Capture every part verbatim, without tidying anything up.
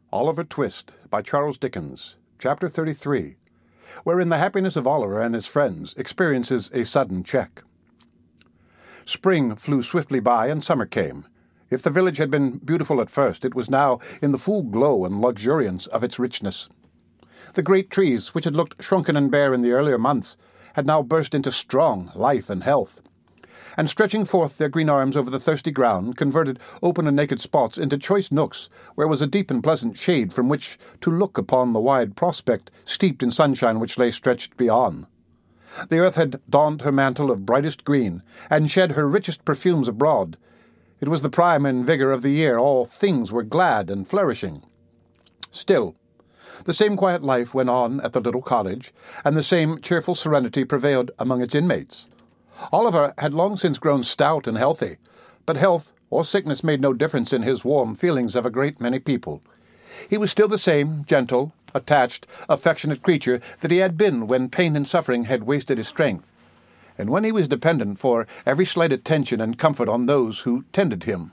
Oliver Twist by Charles Dickens, Chapter thirty-three, wherein the happiness of Oliver and his friends experiences a sudden check. Spring flew swiftly by and summer came. If the village had been beautiful at first, it was now in the full glow and luxuriance of its richness. The great trees, which had looked shrunken and bare in the earlier months, had now burst into strong life and health, and stretching forth their green arms over the thirsty ground, converted open and naked spots into choice nooks, where was a deep and pleasant shade from which to look upon the wide prospect, steeped in sunshine which lay stretched beyond. The earth had donned her mantle of brightest green, and shed her richest perfumes abroad. It was the prime and vigour of the year. All things were glad and flourishing. Still, the same quiet life went on at the little cottage, and the same cheerful serenity prevailed among its inmates. Oliver had long since grown stout and healthy, but health or sickness made no difference in his warm feelings of a great many people. He was still the same gentle, attached, affectionate creature that he had been when pain and suffering had wasted his strength, and when he was dependent for every slight attention and comfort on those who tended him.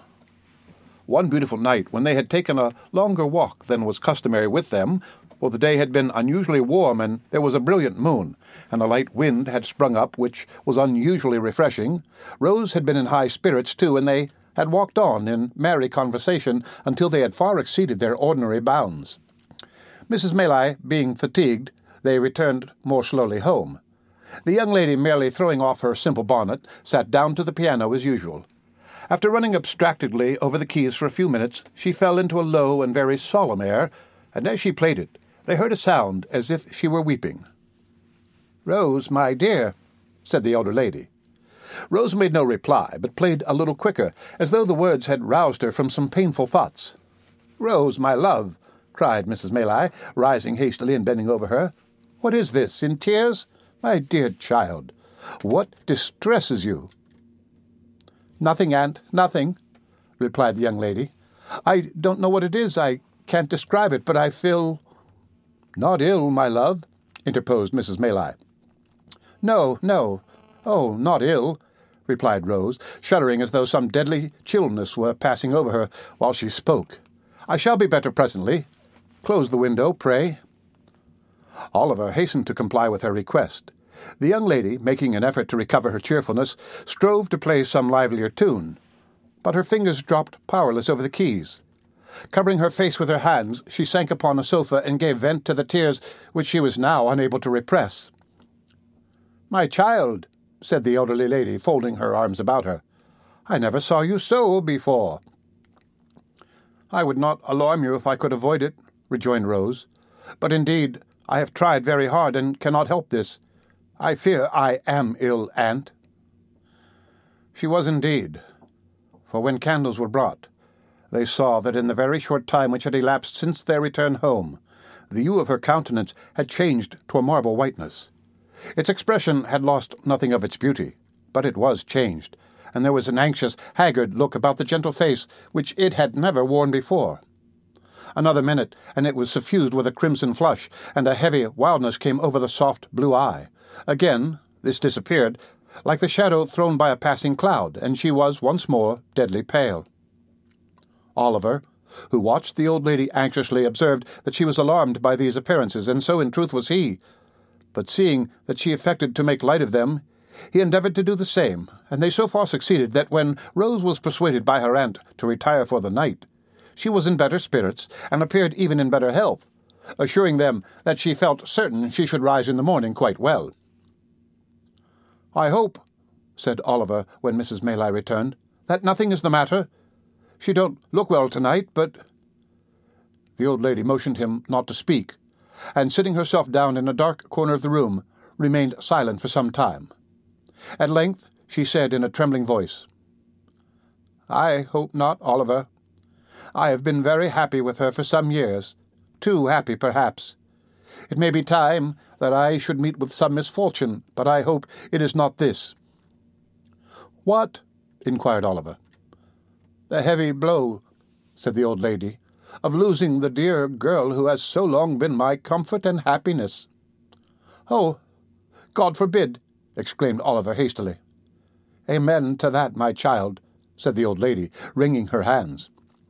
One beautiful night, when they had taken a longer walk than was customary with them, for the day had been unusually warm and there was a brilliant moon, and a light wind had sprung up which was unusually refreshing, Rose had been in high spirits too, and they had walked on in merry conversation until they had far exceeded their ordinary bounds. Missus Maylie being fatigued, they returned more slowly home. The young lady, merely throwing off her simple bonnet, sat down to the piano as usual. After running abstractedly over the keys for a few minutes, she fell into a low and very solemn air, and as she played it, they heard a sound as if she were weeping. "Rose, my dear," said the elder lady. Rose made no reply, but played a little quicker, as though the words had roused her from some painful thoughts. "Rose, my love," cried Missus Maylie, rising hastily and bending over her. "What is this, in tears? My dear child, what distresses you?" "Nothing, aunt, nothing," replied the young lady. "I don't know what it is. I can't describe it, but I feel—" "Not ill, my love," interposed Missus Maylie. "No, no. Oh, not ill," replied Rose, shuddering as though some deadly chillness were passing over her while she spoke. "I shall be better presently. Close the window, pray." Oliver hastened to comply with her request. The young lady, making an effort to recover her cheerfulness, strove to play some livelier tune, but her fingers dropped powerless over the keys. Covering her face with her hands, she sank upon a sofa and gave vent to the tears which she was now unable to repress. "My child," said the elderly lady, folding her arms about her, "I never saw you so before." "I would not alarm you if I could avoid it," rejoined Rose, "but indeed I have tried very hard and cannot help this. I fear I am ill, aunt." She was indeed, for when candles were brought, they saw that in the very short time which had elapsed since their return home, the hue of her countenance had changed to a marble whiteness. Its expression had lost nothing of its beauty, but it was changed, and there was an anxious, haggard look about the gentle face which it had never worn before. Another minute, and it was suffused with a crimson flush, and a heavy wildness came over the soft blue eye. Again this disappeared, like the shadow thrown by a passing cloud, and she was once more deadly pale. Oliver, who watched the old lady anxiously, observed that she was alarmed by these appearances, and so in truth was he. But seeing that she affected to make light of them, he endeavoured to do the same, and they so far succeeded that when Rose was persuaded by her aunt to retire for the night, she was in better spirits, and appeared even in better health, assuring them that she felt certain she should rise in the morning quite well. "I hope," said Oliver when Missus Maylie returned, "that nothing is the matter. She don't look well tonight, but—" The old lady motioned him not to speak, and sitting herself down in a dark corner of the room, remained silent for some time. At length she said in a trembling voice, "I hope not, Oliver. I have been very happy with her for some years, too happy perhaps. It may be time that I should meet with some misfortune, but I hope it is not this." "What?" inquired Oliver. "The heavy blow," said the old lady, "of losing the dear girl who has so long been my comfort and happiness." "Oh, God forbid!" exclaimed Oliver hastily. "Amen to that, my child," said the old lady, wringing her hands.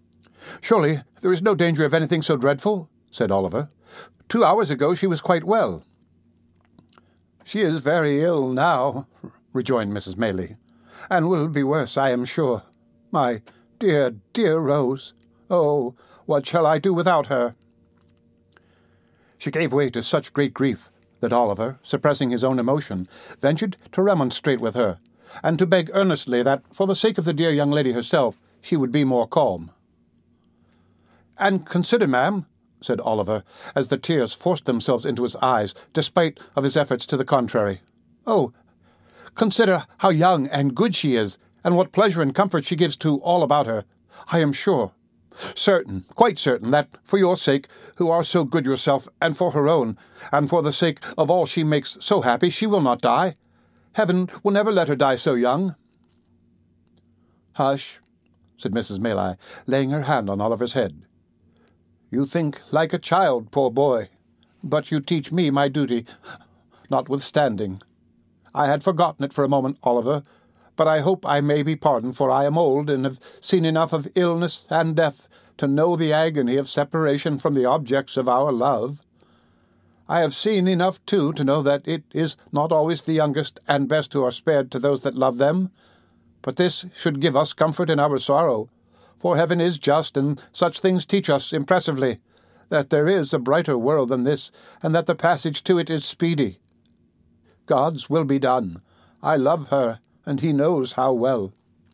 "Surely there is no danger of anything so dreadful?" said Oliver. "Two hours ago she was quite well." "She is very ill now," rejoined Missus Maylie, "and will be worse, I am sure. My dear, dear Rose! Oh, what shall I do without her?" She gave way to such great grief that Oliver, suppressing his own emotion, ventured to remonstrate with her, and to beg earnestly that, for the sake of the dear young lady herself, she would be more calm. "And consider, ma'am," said Oliver, as the tears forced themselves into his eyes, despite of his efforts to the contrary. "Oh, consider how young and good she is, and what pleasure and comfort she gives to all about her. I am sure, certain, quite certain, that for your sake, who are so good yourself, and for her own, and for the sake of all she makes so happy, she will not die. Heaven will never let her die so young." "Hush," said Missus Maylie, laying her hand on Oliver's head. "You think like a child, poor boy, but you teach me my duty, notwithstanding. I had forgotten it for a moment, Oliver, but I hope I may be pardoned, for I am old, and have seen enough of illness and death to know the agony of separation from the objects of our love. I have seen enough, too, to know that it is not always the youngest and best who are spared to those that love them. But this should give us comfort in our sorrow, for heaven is just, and such things teach us impressively that there is a brighter world than this, and that the passage to it is speedy. God's will be done. I love her, and he knows how well."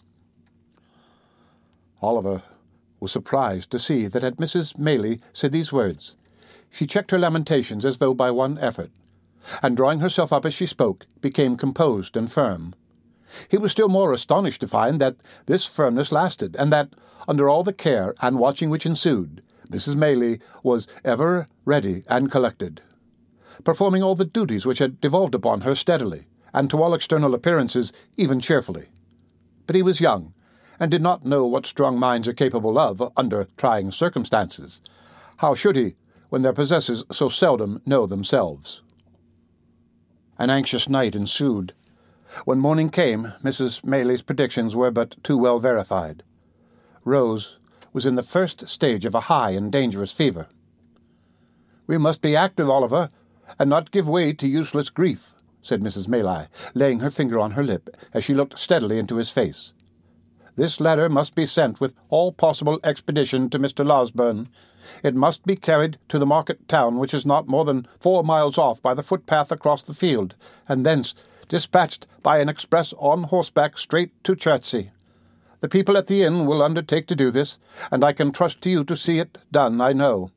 Oliver was surprised to see that as Missus Maylie said these words, she checked her lamentations as though by one effort, and drawing herself up as she spoke, became composed and firm. He was still more astonished to find that this firmness lasted, and that, under all the care and watching which ensued, Missus Maylie was ever ready and collected, performing all the duties which had devolved upon her steadily, and to all external appearances even cheerfully. But he was young, and did not know what strong minds are capable of under trying circumstances. How should he, when their possessors so seldom know themselves? An anxious night ensued. When morning came, Missus Maylie's predictions were but too well verified. Rose was in the first stage of a high and dangerous fever. "We must be active, Oliver, and not give way to useless grief," said Missus Maylie, laying her finger on her lip as she looked steadily into his face. "This letter must be sent with all possible expedition to Mister Losberne. It must be carried to the market town, which is not more than four miles off by the footpath across the field, and thence dispatched by an express on horseback straight to Chertsey. The people at the inn will undertake to do this, and I can trust to you to see it done, I know."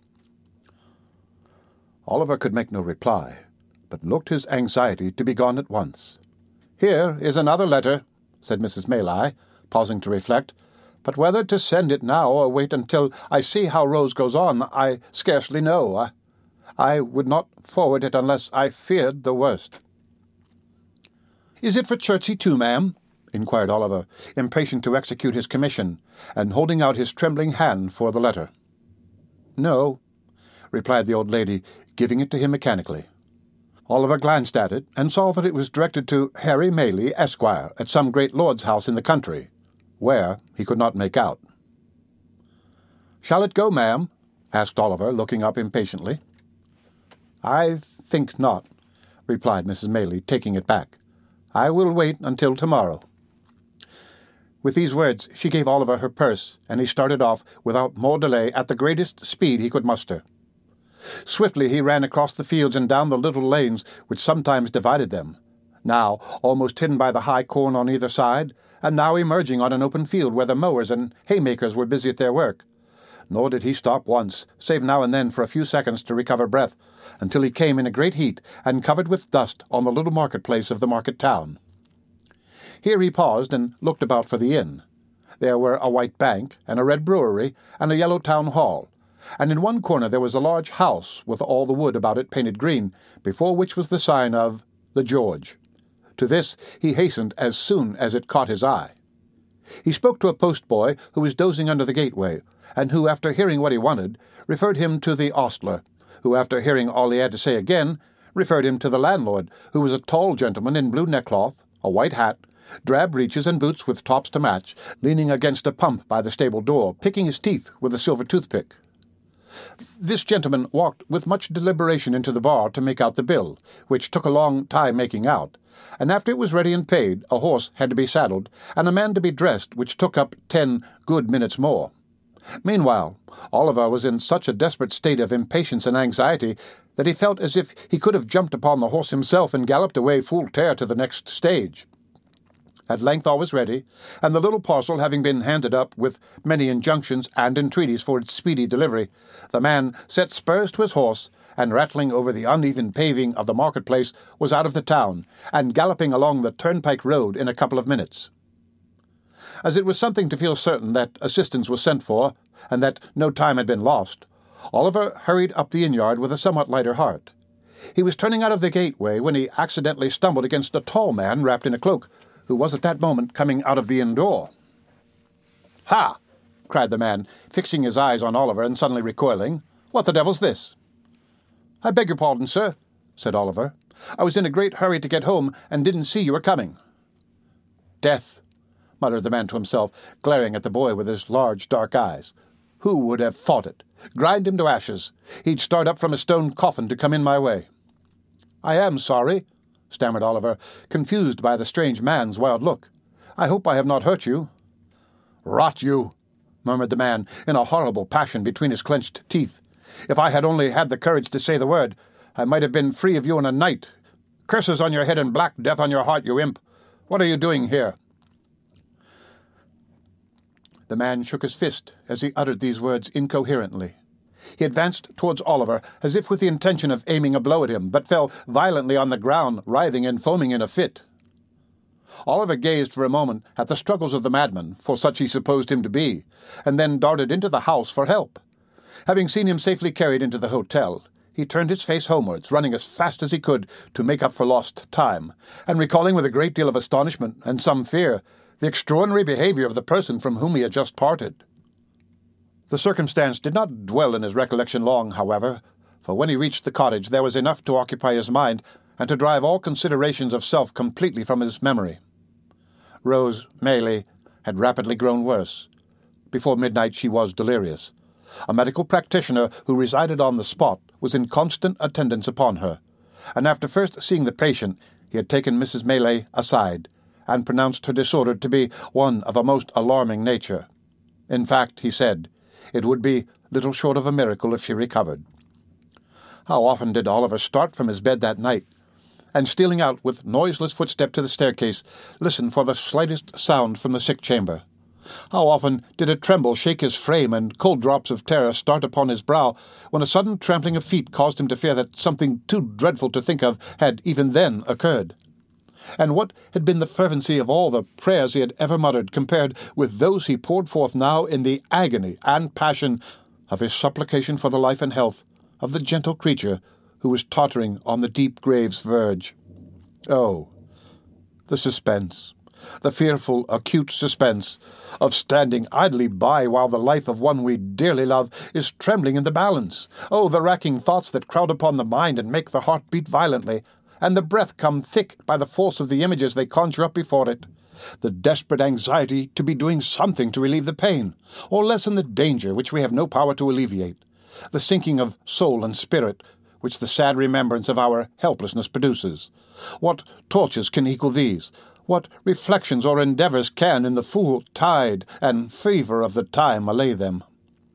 Oliver could make no reply, but looked his anxiety to be gone at once. "Here is another letter," said Missus Maylie, pausing to reflect, "but whether to send it now or wait until I see how Rose goes on, I scarcely know. I, I would not forward it unless I feared the worst." "Is it for Chertsey too, ma'am?" inquired Oliver, impatient to execute his commission, and holding out his trembling hand for the letter. "No," replied the old lady, giving it to him mechanically. Oliver glanced at it, and saw that it was directed to Harry Maylie, Esquire, at some great lord's house in the country, where he could not make out. "Shall it go, ma'am?" asked Oliver, looking up impatiently. "I think not," replied Missus Maylie, taking it back. "I will wait until tomorrow." With these words she gave Oliver her purse, and he started off without more delay at the greatest speed he could muster. Swiftly he ran across the fields and down the little lanes which sometimes divided them, now almost hidden by the high corn on either side, and now emerging on an open field where the mowers and haymakers were busy at their work. Nor did he stop once, save now and then for a few seconds to recover breath, until he came in a great heat and covered with dust on the little market-place of the market town. Here he paused and looked about for the inn. There were a white bank, and a red brewery, and a yellow town hall, and in one corner there was a large house with all the wood about it painted green, before which was the sign of the George. To this he hastened as soon as it caught his eye. He spoke to a postboy who was dozing under the gateway, and who, after hearing what he wanted, referred him to the ostler, who, after hearing all he had to say again, referred him to the landlord, who was a tall gentleman in blue neckcloth, a white hat, drab breeches and boots with tops to match, leaning against a pump by the stable door, picking his teeth with a silver toothpick. This gentleman walked with much deliberation into the bar to make out the bill, which took a long time making out, and after it was ready and paid, a horse had to be saddled, and a man to be dressed, which took up ten good minutes more. Meanwhile, Oliver was in such a desperate state of impatience and anxiety that he felt as if he could have jumped upon the horse himself and galloped away full tear to the next stage. At length all was ready, and the little parcel having been handed up with many injunctions and entreaties for its speedy delivery, the man set spurs to his horse, and rattling over the uneven paving of the marketplace was out of the town, and galloping along the turnpike road in a couple of minutes. As it was something to feel certain that assistance was sent for, and that no time had been lost, Oliver hurried up the inn-yard with a somewhat lighter heart. He was turning out of the gateway when he accidentally stumbled against a tall man wrapped in a cloak, who was at that moment coming out of the inn door. "Ha!" cried the man, fixing his eyes on Oliver and suddenly recoiling. "What the devil's this?" "I beg your pardon, sir," said Oliver. "I was in a great hurry to get home and didn't see you were coming." "Death," muttered the man to himself, glaring at the boy with his large dark eyes. "Who would have thought it? Grind him to ashes. He'd start up from a stone coffin to come in my way." "I am sorry," stammered Oliver, confused by the strange man's wild look. "I hope I have not hurt you." "Rot you," murmured the man, in a horrible passion between his clenched teeth. "If I had only had the courage to say the word, I might have been free of you in a night. Curses on your head and black death on your heart, you imp! What are you doing here?" The man shook his fist as he uttered these words incoherently. He advanced towards Oliver, as if with the intention of aiming a blow at him, but fell violently on the ground, writhing and foaming in a fit. Oliver gazed for a moment at the struggles of the madman, for such he supposed him to be, and then darted into the house for help. Having seen him safely carried into the hotel, he turned his face homewards, running as fast as he could to make up for lost time, and recalling with a great deal of astonishment and some fear the extraordinary behaviour of the person from whom he had just parted. The circumstance did not dwell in his recollection long, however, for when he reached the cottage there was enough to occupy his mind and to drive all considerations of self completely from his memory. Rose Maylie had rapidly grown worse. Before midnight she was delirious. A medical practitioner who resided on the spot was in constant attendance upon her, and after first seeing the patient he had taken Missus Maylie aside and pronounced her disorder to be one of a most alarming nature. In fact, he said, it would be little short of a miracle if she recovered. How often did Oliver start from his bed that night, and stealing out with noiseless footstep to the staircase, listen for the slightest sound from the sick chamber. How often did a tremble shake his frame, and cold drops of terror start upon his brow, when a sudden trampling of feet caused him to fear that something too dreadful to think of had even then occurred. And what had been the fervency of all the prayers he had ever muttered compared with those he poured forth now in the agony and passion of his supplication for the life and health of the gentle creature who was tottering on the deep grave's verge? Oh, the suspense, the fearful, acute suspense of standing idly by while the life of one we dearly love is trembling in the balance. Oh, the racking thoughts that crowd upon the mind and make the heart beat violently, and the breath come thick by the force of the images they conjure up before it. The desperate anxiety to be doing something to relieve the pain, or lessen the danger which we have no power to alleviate. The sinking of soul and spirit, which the sad remembrance of our helplessness produces. What tortures can equal these? What reflections or endeavours can, in the full tide and fever of the time, allay them?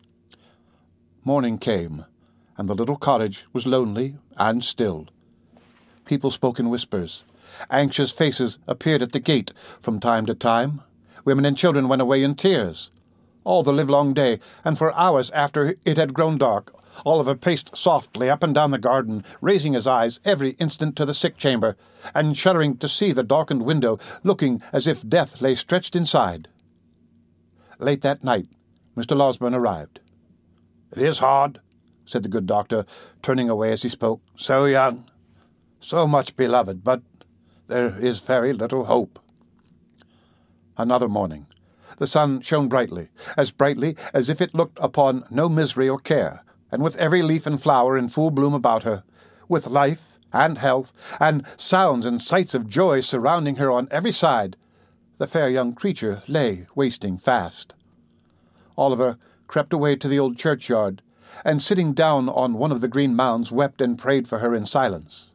Morning came, and the little cottage was lonely and still. People spoke in whispers. Anxious faces appeared at the gate from time to time. Women and children went away in tears. All the livelong day, and for hours after it had grown dark, Oliver paced softly up and down the garden, raising his eyes every instant to the sick chamber, and shuddering to see the darkened window, looking as if death lay stretched inside. Late that night, Mister Losberne arrived. "It is hard," said the good doctor, turning away as he spoke. "So young, so much beloved, but there is very little hope." Another morning. The sun shone brightly, as brightly as if it looked upon no misery or care, and with every leaf and flower in full bloom about her, with life and health, and sounds and sights of joy surrounding her on every side, the fair young creature lay wasting fast. Oliver crept away to the old churchyard, and sitting down on one of the green mounds wept and prayed for her in silence.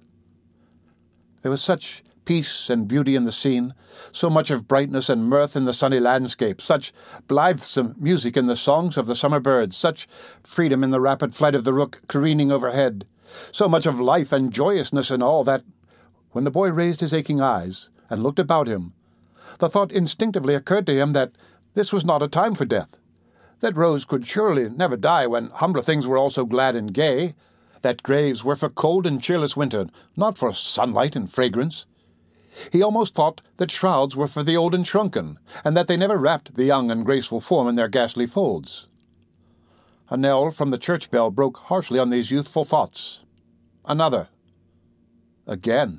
There was such peace and beauty in the scene, so much of brightness and mirth in the sunny landscape, such blithesome music in the songs of the summer birds, such freedom in the rapid flight of the rook careening overhead, so much of life and joyousness in all that, when the boy raised his aching eyes and looked about him, the thought instinctively occurred to him that this was not a time for death, that Rose could surely never die when humbler things were also glad and gay, that graves were for cold and cheerless winter, not for sunlight and fragrance. He almost thought that shrouds were for the old and shrunken, and that they never wrapped the young and graceful form in their ghastly folds. A knell from the church bell broke harshly on these youthful thoughts. Another. Again.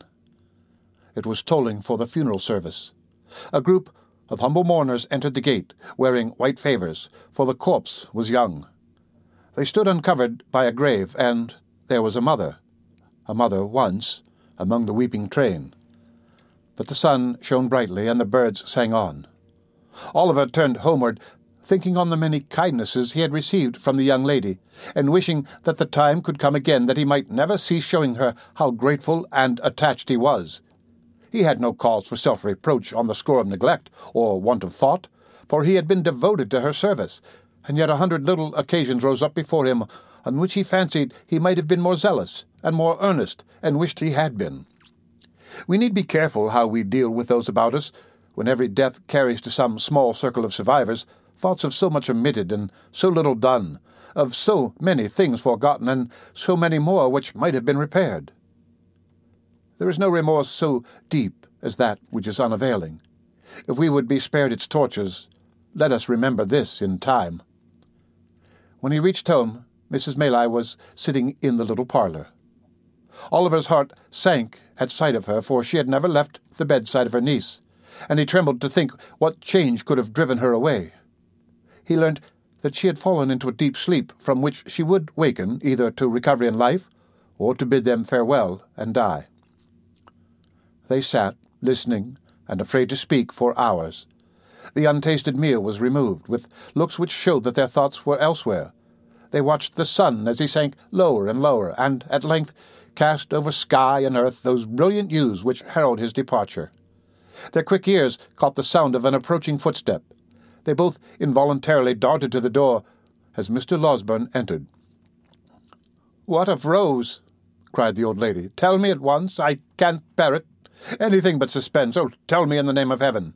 It was tolling for the funeral service. A group of humble mourners entered the gate, wearing white favours, for the corpse was young. They stood uncovered by a grave, and there was a mother, a mother once, among the weeping train. But the sun shone brightly, and the birds sang on. Oliver turned homeward, thinking on the many kindnesses he had received from the young lady, and wishing that the time could come again that he might never cease showing her how grateful and attached he was. He had no cause for self-reproach on the score of neglect or want of thought, for he had been devoted to her service, and yet a hundred little occasions rose up before him on which he fancied he might have been more zealous and more earnest, and wished he had been. We need be careful how we deal with those about us, when every death carries to some small circle of survivors thoughts of so much omitted and so little done, of so many things forgotten, and so many more which might have been repaired. There is no remorse so deep as that which is unavailing. If we would be spared its tortures, let us remember this in time. When he reached home, Missus Maylai was sitting in the little parlour. Oliver's heart sank at sight of her, for she had never left the bedside of her niece, and he trembled to think what change could have driven her away. He learnt that she had fallen into a deep sleep, from which she would waken either to recovery in life, or to bid them farewell and die. They sat, listening and afraid to speak, for hours. The untasted meal was removed, with looks which showed that their thoughts were elsewhere. They watched the sun as he sank lower and lower, and at length cast over sky and earth those brilliant hues which herald his departure. Their quick ears caught the sound of an approaching footstep. They both involuntarily darted to the door as Mister Losberne entered. "What of Rose?" cried the old lady. "Tell me at once. I can't bear it. Anything but suspense. Oh, tell me in the name of heaven."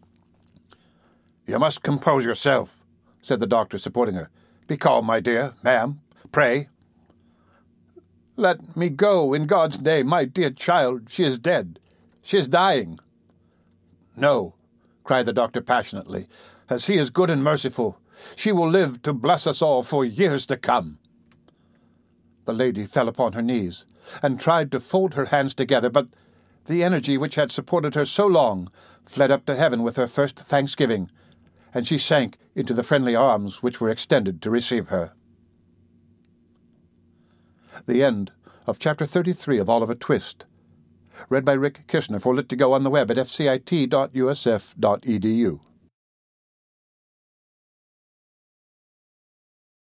"You must compose yourself," said the doctor, supporting her. "Be calm, my dear. Ma'am, pray." "Let me go, in God's name, my dear child. She is dead. She is dying." "No," cried the doctor passionately, "as he is good and merciful. She will live to bless us all for years to come." The lady fell upon her knees, and tried to fold her hands together, but the energy which had supported her so long fled up to heaven with her first thanksgiving, and she sank into the friendly arms which were extended to receive her. The end of Chapter thirty-three of Oliver Twist. Read by Rick Kishner for Lit to Go on the web at f c i t dot u s f dot e d u.